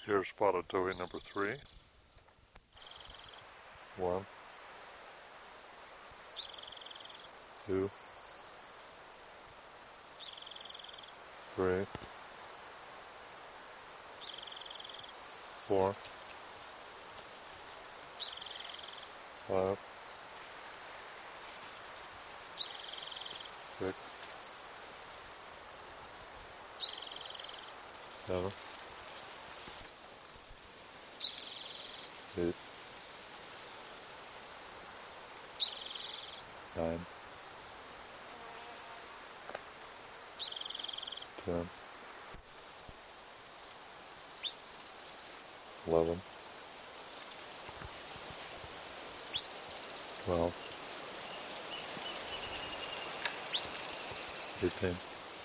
Deer spotted towhee number 3. 1, 2, 3, 4, 5, 6, 7, 8, 9, 10, 11, 12, 13,